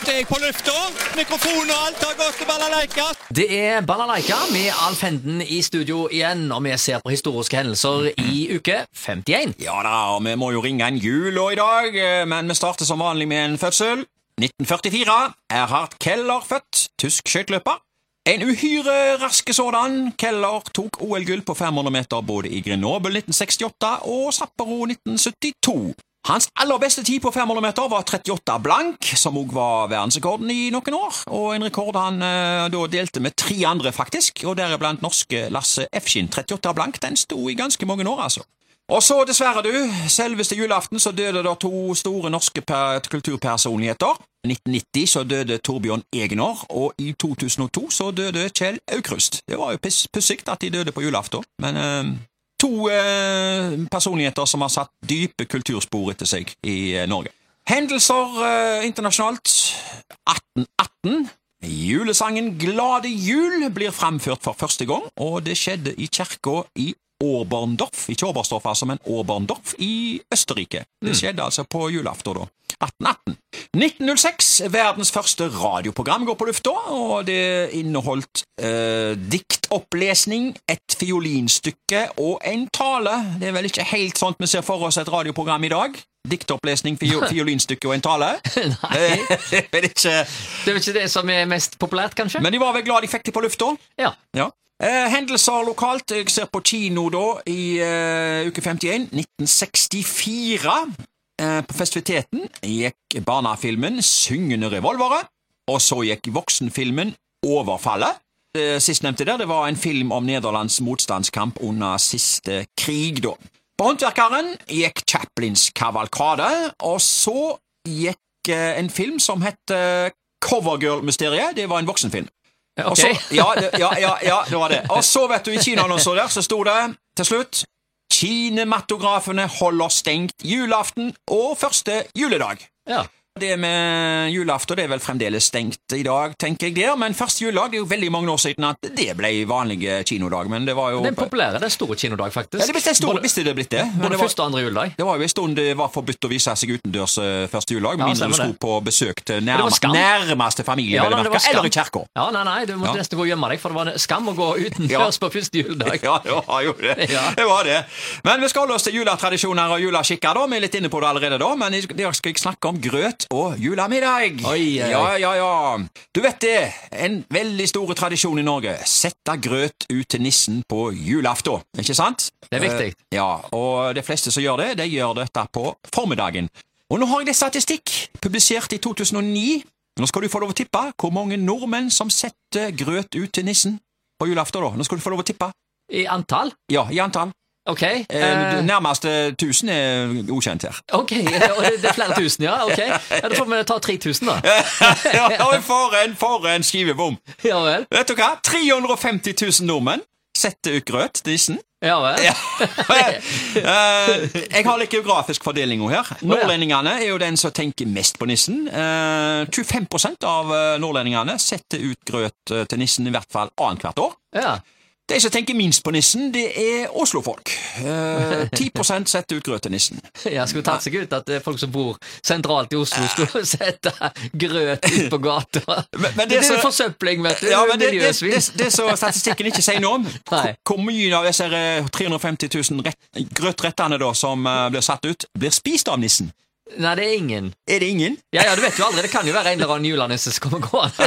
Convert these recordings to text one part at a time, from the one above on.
jeg på lufta. Mikrofon og alt har gått til balalaika. Det balalaika med Alf Henden i studio igjen, og vi ser på historiske hendelser i uke 51. Ja da, og vi må jo ringe en jul i dag, men vi starter som vanlig med en fødsel. 1944, Erhard Keller født, tysk skøyteløper. En uhyre raske sådan. Keller tok OL-gull på 500 meter både i Grenoble 1968 og Sapporo 1972. Hans aller beste tid på 500 meter var 38 blank, som også var verdensrekorden i noen år, og en rekord han da delte med 3 andre faktisk, og deriblant norske Lasse Efskin. 38 blank, den sto i ganske mange år altså. Og så dessverre du, selveste julaften så døde det 2 store norske kulturpersonligheter. I 1990 så døde Torbjørn Egenår, og i 2002 så døde Kjell Aukrust. Det var jo pussigt at de døde på julaften, men 2 personligheter som har satt dype kulturspor etter seg i Norge. Hendelser internasjonalt. 1818. Julesangen Glade jul blir fremført for første gang, og det skjedde i kirka i Oberndorf, ikke Oberstdorf, altså, men Oberndorf i Østerrike. Det skjedde altså på julaften da. 1818. 1906, verdens første radioprogram går på lufta, og det inneholdt diktopplesning, et fiolinstykke og en tale. Det er vel ikke helt sånt vi ser for oss et radioprogram i dag. Diktopplesning, fiolinstykke og en tale. Nei. Det er vel ikke det som er mest populært, kanskje? Men de var vel glad de fikk det på lufta? Ja. Hendelser lokalt, jeg ser på kino da i uke 51, 1964. På festiviteten gikk barnefilmen Syngende revolvere, og så gikk voksenfilmen Overfallet. Sistnevnte der, det var en film om Nederlands motstandskamp under siste krig da. På Håndverkeren gikk Chaplins kavalkade, og så gikk en film som het Covergirl-mysteriet. Det var en voksenfilm. Ok. Og så, det var det. Og så vet du, i kinoannonser der, så stod det til slutt Kinematografene holder stengt julaften og første juledag. Ja. Det med julaften, det er vel fremdeles stengt i dag, tenker jeg der, men første juledag, det er jo veldig mange år siden at det ble vanlige kinodag, men det var jo... Den populære, det er store kinodag faktisk. Ja, det ble stor, visste det blitt det. Både første og andre juledag. Det var jo en stund det var forbudt å vise seg utendørs første juledag, mindre du skulle på besøk til nærmeste familie, eller i kirka. Ja, nei, du måtte nesten gå og gjemme deg, for det var skam å gå utendørs på første juledag. Ja, det var jo det. Det var det. Men vi skal holde oss til juletradisjoner og juleskikker da, vi er litt inne på det allerede da, men i dag skal jeg snakke om grøt og julemiddag. Oi. Ja. Du vet det, en veldig stor tradisjon i Norge. Sette grøt ut til nissen på julaften, ikke sant? Det er viktig. Ja, og de fleste som gjør det, de gjør dette på formiddagen. Og nå har jeg det statistikk, publisert i 2009. Nå skal du få lov å tippe hvor mange nordmenn som setter grøt ut til nissen på julaften da. Nå skal du få lov å tippe. I antall? Ja, i antall. Ok. Nærmeste 1000 er ukjent her. Ok, og det er flere tusen, ja, ok. Ja, da får vi ta 3000 da. for en skivebom. Ja vel. Vet du hva? 350 000 nordmenn setter ut grøt til nissen. Ja vel. Jeg har litt geografisk fordeling her. Nordlendingene er jo den som tenker mest på nissen. 25% av nordlendingene setter ut grøt til nissen i hvert fall annethvert år. Ja. De som tenker minst på nissen, det er Oslo-folk. 10% setter ut grøt til nissen. Ja, skulle tatt seg ut at folk som bor sentralt i Oslo skulle sette grøt ut på gata. Men det er forsøpling, vet du. Ja, men det så statistikken ikke sier noe om. Hvor mye av disse 350 000 grøtrettene da, som blir satt ut, blir spist av nissen? Nei, det er ingen. Er det ingen? Ja, du vet jo aldri, det kan jo være en eller annen julenisse som kommer gående.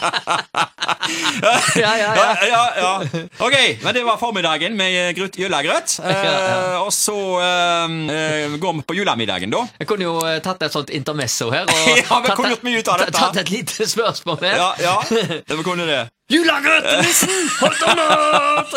Ja. Ok, men det var formiddagen med julegrøt. Og så går vi på julemiddagen da. Jeg kunne jo tatt et sånt intermesso her. Og ja, vi kunne gjort mye ut av dette. Tatt et lite spørsmål her. Ja, det vi kunne det. Julegrøt-nissen! Hold on up!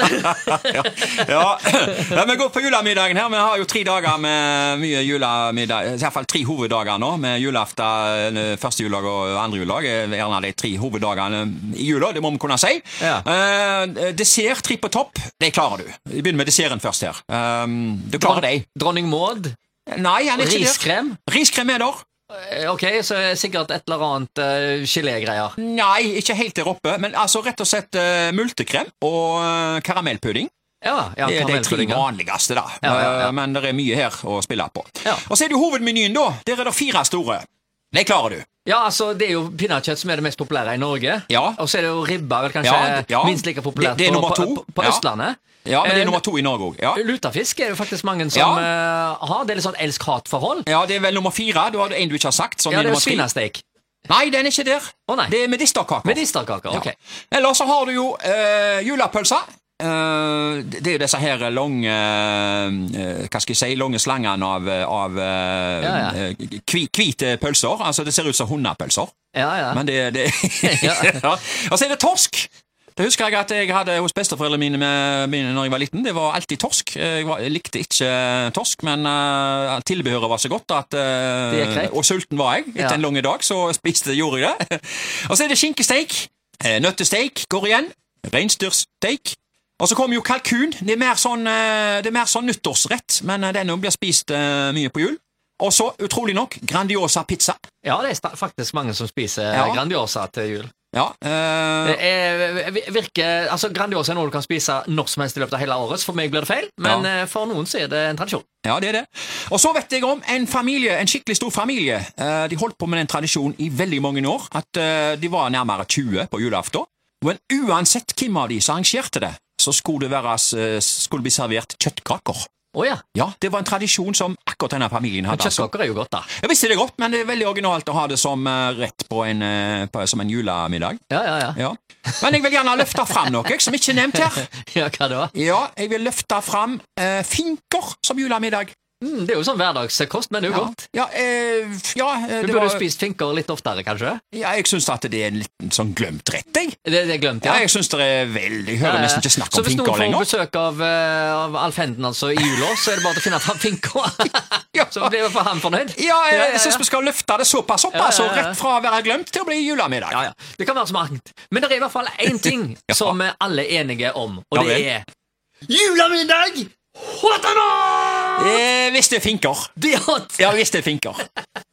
Ja, vi går på julemiddagen her. Vi har jo 3 dager med mye julemiddag. I hvert fall 3 hoveddager nå, med julaften, første juledag og andre juledag. Gjerne de 3 hoveddagene i jula, det må vi kunne si. Ja. Dessert, 3 på topp, det klarer du. Vi begynner med desserten først her. Du klarer det. Dronning Maud? Nei, han er ikke Riskrem? Riskrem er der. Ok, så er det sikkert et eller annet gelégreier. Nei, ikke helt der oppe, men altså rett og slett multekrem og karamellpudding. Ja, det er de 3 vanligste da. Ja. Men det er mye her å spille på. Ja. Og så er det jo hovedmenyen da. Der er det 4 store. Det klarer du. Ja, altså, det jo pinnekjøtt som det mest populære i Norge. Ja. Og så det jo ribba, vel kanskje minst like populært det nummer 2. på Østlandet. Ja, men det nummer 2 i Norge også. Ja. Lutefisk det jo faktisk mange som har. Det litt sånn elsk-hat-forhold. Ja, det vel nummer 4. Du har en du ikke har sagt. Ja, det jo svinesteik. Nei, den ikke der. Nei. Det medisterkaker. Medisterkaker, ok. Eller så har du jo julepølser. Det jo disse her lange hva skal jeg si, lange slangene av hvite pølser. Altså det ser ut som hundepølser. Ja. Men det Og så det torsk. Det husker jeg at jeg hadde hos besteforeldrene mine når jeg var liten. Det var alltid torsk. Jeg likte ikke torsk, men tilbehøret var så godt at og sulten var jeg. Etter en lang dag så gjorde jeg det. Og så det skinkesteik, nøttesteik går igjen, reinsdyrsteik. Og så kommer jo kalkun. Det er mer sånn nyttårsrett, men den blir spist mye på jul. Og så, utrolig nok, Grandiosa pizza. Ja, det faktisk mange som spiser Grandiosa til jul. Ja. Altså Grandiosa noe du kan spise når som helst i løpet av hele året. For meg blir det feil, men for noen så det en tradisjon. Ja, det det. Og så vet jeg om en skikkelig stor familie. De holdt på med den tradisjonen i veldig mange år, at de var nærmere 20 på julaften. Men uansett hvem av de som arrangerte det, så skulle det bli servert kjøttkaker. Ja, det var en tradisjon som akkurat denne familien hadde. Men kjøttkaker jo godt da. Jeg visste det godt, men det veldig originalt å ha det som rett som en julemiddag. Ja. Men jeg vil gjerne løfte fram noe som ikke er nevnt her. Ja, hva da? Ja, jeg vil løfte fram finker som julemiddag. Det jo sånn hverdagskost, men det jo godt. Du burde spist finker litt oftere, kanskje? Ja, jeg synes at det en liten sånn glemt rett, jeg. Det glemt, ja. Ja, jeg synes det veldig, jeg hører nesten ikke snakk om finker lenger. Så hvis noen får besøk av Alf Henden altså i jula, så det bare til å finne fram finker. Så blir vi for ham fornøyd. Ja, jeg synes vi skal løfte det såpass opp, altså rett fra å være glemt til å bli julemiddag. Ja. Det kan være så mangt. Men det i hvert fall en ting som alle er enige om, og det er julemiddag! Hvis det er finker. Det er hot. Ja, hvis det er finker.